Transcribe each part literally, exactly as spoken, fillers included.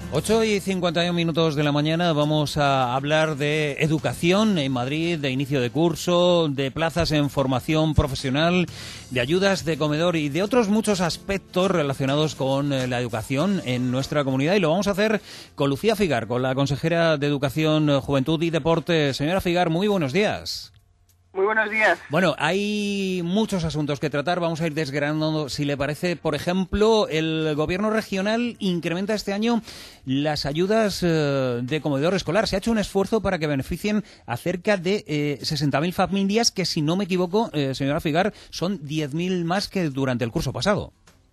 ocho y cincuenta y uno minutos de la mañana vamos a hablar de educación en Madrid, de inicio de curso, de plazas en formación profesional, de ayudas de comedor y de otros muchos aspectos relacionados con la educación en nuestra comunidad. Y lo vamos a hacer con Lucía Figar, con la consejera de Educación, Juventud y Deporte. Señora Figar, muy buenos días. Muy buenos días. Bueno, hay muchos asuntos que tratar. Vamos a ir desgranando, si le parece. Por ejemplo, el Gobierno regional incrementa este año las ayudas eh, de comedor escolar. Se ha hecho un esfuerzo para que beneficien a cerca de eh, sesenta mil familias, que si no me equivoco, eh, señora Figar, son diez mil más que durante el curso pasado.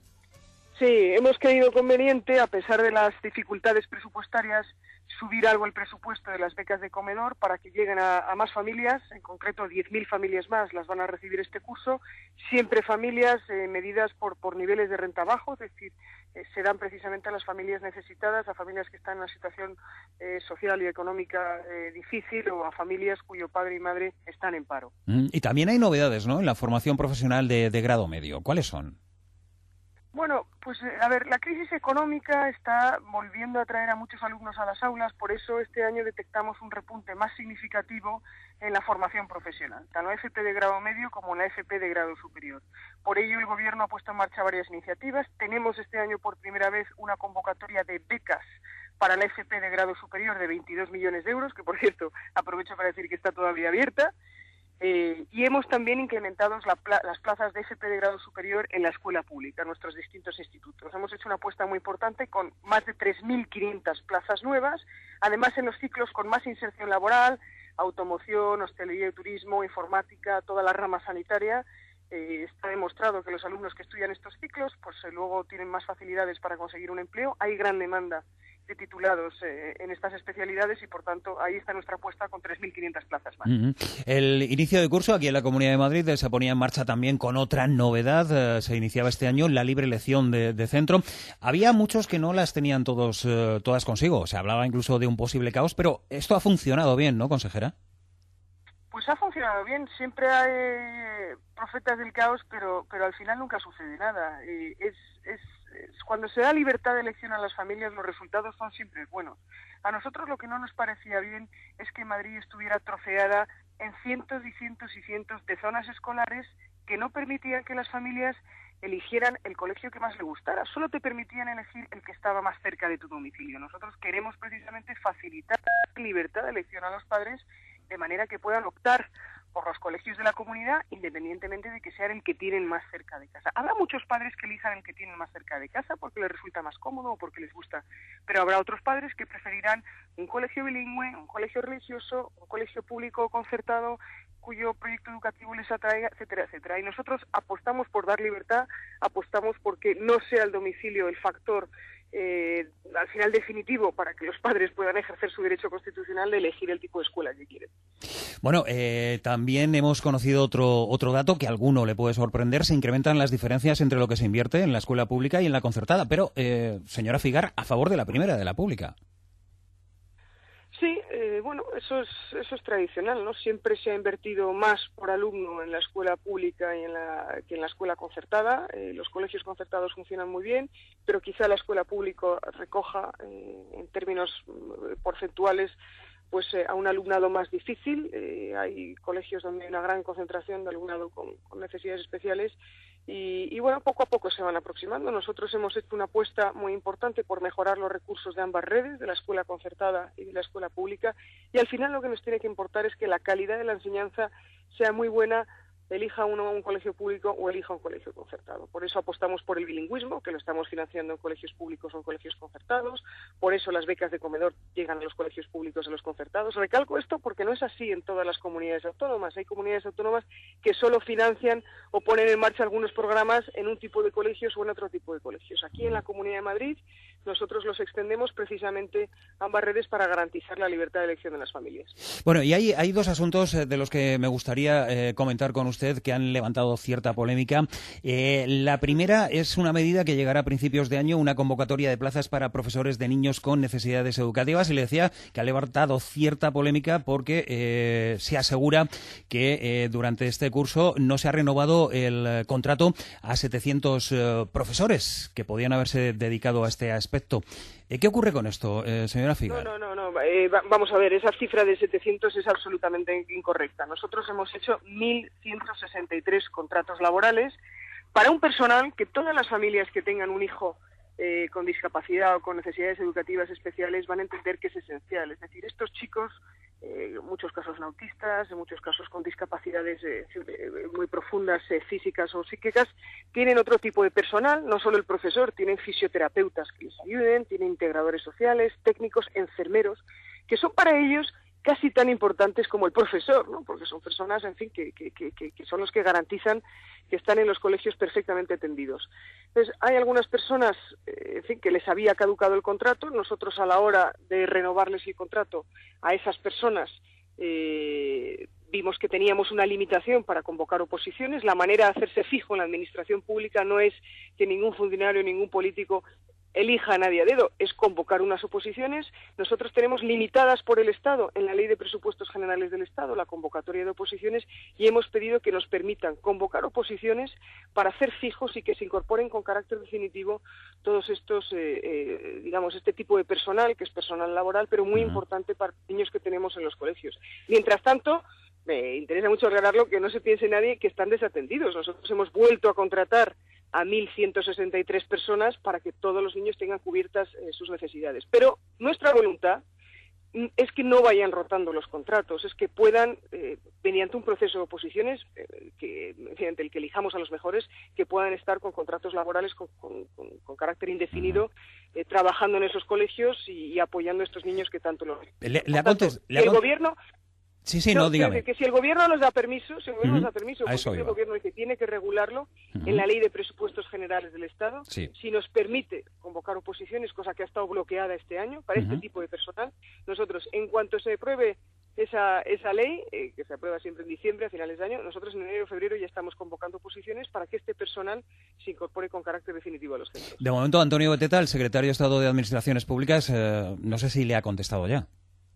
Sí, hemos creído conveniente, a pesar de las dificultades presupuestarias, subir algo el presupuesto de las becas de comedor para que lleguen a, a más familias, en concreto diez mil familias más las van a recibir este curso, siempre familias eh, medidas por, por niveles de renta bajo, es decir, eh, se dan precisamente a las familias necesitadas, a familias que están en una situación eh, social y económica eh, difícil, o a familias cuyo padre y madre están en paro. Mm, y también hay novedades, ¿no?, en la formación profesional de, de grado medio. ¿Cuáles son? Bueno, pues a ver, la crisis económica está volviendo a traer a muchos alumnos a las aulas, por eso este año detectamos un repunte más significativo en la formación profesional, tanto en la F P de grado medio como en la F P de grado superior. Por ello el Gobierno ha puesto en marcha varias iniciativas. Tenemos este año por primera vez una convocatoria de becas para la F P de grado superior de veintidós millones de euros, que por cierto aprovecho para decir que está todavía abierta. Eh, y hemos también incrementado la pla las plazas de F P de grado superior en la escuela pública, en nuestros distintos institutos. Hemos hecho una apuesta muy importante con más de tres mil quinientas plazas nuevas, además en los ciclos con más inserción laboral, automoción, hostelería y turismo, informática, toda la rama sanitaria. Eh, está demostrado que los alumnos que estudian estos ciclos pues eh, luego tienen más facilidades para conseguir un empleo. Hay gran demanda de titulados eh, en estas especialidades y, por tanto, ahí está nuestra apuesta con tres mil quinientas plazas más. Uh-huh. El inicio de curso aquí en la Comunidad de Madrid se ponía en marcha también con otra novedad. Eh, se iniciaba este año la libre elección de, de centro. Había muchos que no las tenían todos eh, todas consigo. Se hablaba incluso de un posible caos, pero esto ha funcionado bien, ¿no, consejera? Pues ha funcionado bien. Siempre hay profetas del caos, pero pero al final nunca sucede nada. Eh, es, es Cuando se da libertad de elección a las familias, los resultados son siempre buenos. A nosotros lo que no nos parecía bien es que Madrid estuviera atrofiada en cientos y cientos y cientos de zonas escolares que no permitían que las familias eligieran el colegio que más les gustara. Solo te permitían elegir el que estaba más cerca de tu domicilio. Nosotros queremos precisamente facilitar la libertad de elección a los padres de manera que puedan optar por los colegios de la comunidad, independientemente de que sean el que tienen más cerca de casa. Habrá muchos padres que elijan el que tienen más cerca de casa porque les resulta más cómodo o porque les gusta, pero habrá otros padres que preferirán un colegio bilingüe, un colegio religioso, un colegio público concertado, cuyo proyecto educativo les atraiga, etcétera, etcétera. Y nosotros apostamos por dar libertad, apostamos porque no sea el domicilio el factor Eh, al final definitivo para que los padres puedan ejercer su derecho constitucional de elegir el tipo de escuela que quieren. Bueno, eh, también hemos conocido otro otro dato que a alguno le puede sorprender. Se incrementan las diferencias entre lo que se invierte en la escuela pública y en la concertada, pero, eh, señora Figar, a favor de la primera, de la pública. Sí, eh, bueno, eso es, eso es tradicional, ¿no? Siempre se ha invertido más por alumno en la escuela pública y en la, que en la escuela concertada. Eh, los colegios concertados funcionan muy bien, pero quizá la escuela pública recoja, eh, en términos porcentuales, pues eh, a un alumnado más difícil. Eh, hay colegios donde hay una gran concentración de alumnado con, con necesidades especiales. Y, y bueno, poco a poco se van aproximando. Nosotros hemos hecho una apuesta muy importante por mejorar los recursos de ambas redes, de la escuela concertada y de la escuela pública, y al final lo que nos tiene que importar es que la calidad de la enseñanza sea muy buena, elija uno un colegio público o elija un colegio concertado. Por eso apostamos por el bilingüismo, que lo estamos financiando en colegios públicos o en colegios concertados. Por eso las becas de comedor llegan a los colegios públicos y a los concertados. Recalco esto porque no es así en todas las comunidades autónomas. Hay comunidades autónomas que solo financian o ponen en marcha algunos programas en un tipo de colegios o en otro tipo de colegios. Aquí en la Comunidad de Madrid nosotros los extendemos precisamente a ambas redes para garantizar la libertad de elección de las familias. Bueno, y hay, hay dos asuntos de los que me gustaría eh, comentar con usted que han levantado cierta polémica. Eh, la primera es una medida que llegará a principios de año, una convocatoria de plazas para profesores de niños con necesidades educativas, y le decía que ha levantado cierta polémica porque eh, se asegura que eh, durante este curso no se ha renovado el contrato a setecientos eh, profesores que podían haberse dedicado a este aspecto. Eh, ¿Qué ocurre con esto, eh, señora Figar? No, no, no, no. Eh, va, vamos a ver, esa cifra de setecientos es absolutamente incorrecta. Nosotros hemos hecho mil ciento sesenta y tres contratos laborales para un personal que todas las familias que tengan un hijo eh, con discapacidad o con necesidades educativas especiales van a entender que es esencial. Es decir, estos chicos, eh, en muchos casos no autistas, en muchos casos con discapacidades eh, muy profundas, eh, físicas o psíquicas, tienen otro tipo de personal, no solo el profesor, tienen fisioterapeutas que les ayuden, tienen integradores sociales, técnicos, enfermeros, que son para ellos casi tan importantes como el profesor, ¿no? Porque son personas, en fin, que, que, que, que son los que garantizan que están en los colegios perfectamente atendidos. Entonces, hay algunas personas, eh, en fin, que les había caducado el contrato. Nosotros, a la hora de renovarles el contrato a esas personas, eh, vimos que teníamos una limitación para convocar oposiciones. La manera de hacerse fijo en la administración pública no es que ningún funcionario, ningún político elija a nadie a dedo, es convocar unas oposiciones. Nosotros tenemos limitadas por el Estado, en la Ley de Presupuestos Generales del Estado, la convocatoria de oposiciones, y hemos pedido que nos permitan convocar oposiciones para hacer fijos y que se incorporen con carácter definitivo todos estos, eh, eh, digamos, este tipo de personal, que es personal laboral, pero muy uh-huh. importante para los niños que tenemos en los colegios. Mientras tanto, me interesa mucho aclararlo, que no se piense nadie que están desatendidos. Nosotros hemos vuelto a contratar a mil ciento sesenta y tres personas para que todos los niños tengan cubiertas eh, sus necesidades. Pero nuestra voluntad es que no vayan rotando los contratos, es que puedan, eh, mediante un proceso de oposiciones, eh, que, mediante el que elijamos a los mejores, que puedan estar con contratos laborales con, con, con, con carácter indefinido, eh, trabajando en esos colegios y, y apoyando a estos niños que tanto lo... Le, le tanto, le el gobierno... Sí, sí, no, no dígame. Que, que si el gobierno nos da permiso, si el gobierno uh-huh. nos da permiso, porque el gobierno dice que tiene que regularlo uh-huh. en la Ley de Presupuestos Generales del Estado, sí. si nos permite convocar oposiciones, cosa que ha estado bloqueada este año para uh-huh. este tipo de personal, nosotros, en cuanto se apruebe esa esa ley, eh, que se aprueba siempre en diciembre, a finales de año, nosotros en enero o febrero ya estamos convocando oposiciones para que este personal se incorpore con carácter definitivo a los centros. De momento, Antonio Beteta, el secretario de Estado de Administraciones Públicas, eh, no sé si le ha contestado ya.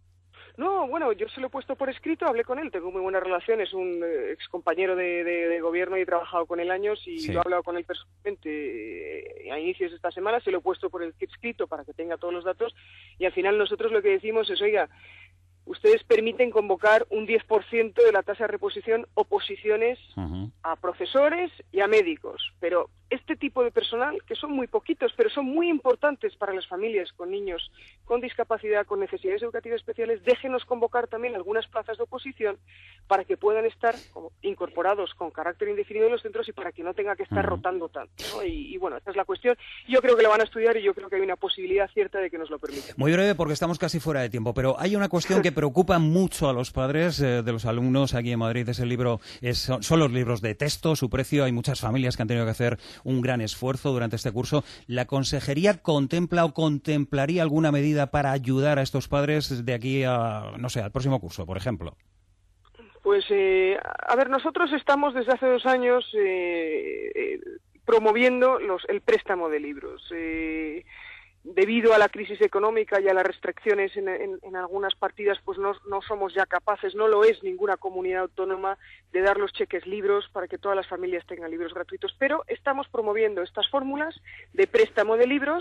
No, bueno, yo se lo he puesto por escrito, hablé con él, tengo muy buena relación, es un eh, ex compañero de, de, de gobierno y he trabajado con él años y sí. lo he hablado con él personalmente eh, a inicios de esta semana, se lo he puesto por escrito para que tenga todos los datos y al final nosotros lo que decimos es, oiga, ustedes permiten convocar un diez por ciento de la tasa de reposición oposiciones uh-huh. a profesores y a médicos, pero este tipo de personal, que son muy poquitos, pero son muy importantes para las familias con niños con discapacidad, con necesidades educativas especiales, déjenos convocar también algunas plazas de oposición para que puedan estar como, incorporados con carácter indefinido en los centros y para que no tenga que estar uh-huh. rotando tanto, ¿no? Y, y bueno, esta es la cuestión. Yo creo que lo van a estudiar y yo creo que hay una posibilidad cierta de que nos lo permitan. Muy breve porque estamos casi fuera de tiempo, pero hay una cuestión que preocupa mucho a los padres eh, de los alumnos aquí en Madrid. Es el libro, es, son, son los libros de texto, su precio. Hay muchas familias que han tenido que hacer un gran esfuerzo durante este curso. ¿La Consejería contempla o contemplaría alguna medida para ayudar a estos padres de aquí a, no sé, al próximo curso, por ejemplo? Pues, eh, a ver, nosotros estamos desde hace dos años eh, eh, promoviendo los, el préstamo de libros. Eh, debido a la crisis económica y a las restricciones en, en, en algunas partidas, pues no, no somos ya capaces, no lo es ninguna comunidad autónoma, de dar los cheques libros para que todas las familias tengan libros gratuitos. Pero estamos promoviendo estas fórmulas de préstamo de libros,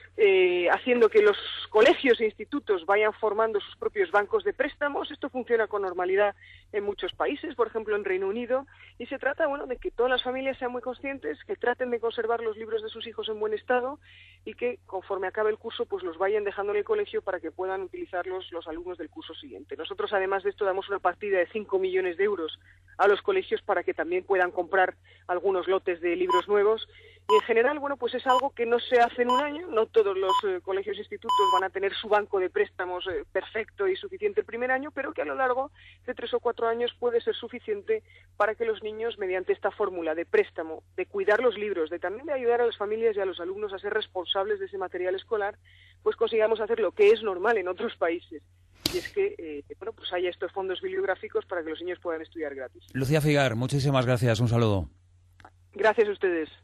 eh, haciendo que los colegios e institutos vayan formando sus propios bancos de préstamos. Esto funciona con normalidad en muchos países, por ejemplo en Reino Unido, y se trata, bueno, de que todas las familias sean muy conscientes, que traten de conservar los libros de sus hijos en buen estado y que conforme acabe el curso pues los vayan dejando en el colegio para que puedan utilizarlos los alumnos del curso siguiente. Nosotros además de esto damos una partida de cinco millones de euros a los colegios para que también puedan comprar algunos lotes de libros nuevos. Y en general, bueno, pues es algo que no se hace en un año, no todos los eh, colegios e institutos van a tener su banco de préstamos eh, perfecto y suficiente el primer año, pero que a lo largo de tres o cuatro años puede ser suficiente para que los niños, mediante esta fórmula de préstamo, de cuidar los libros, de también de ayudar a las familias y a los alumnos a ser responsables de ese material escolar, pues consigamos hacer lo que es normal en otros países. Y es que, eh, bueno, pues haya estos fondos bibliográficos para que los niños puedan estudiar gratis. Lucía Figar, muchísimas gracias, un saludo. Gracias a ustedes.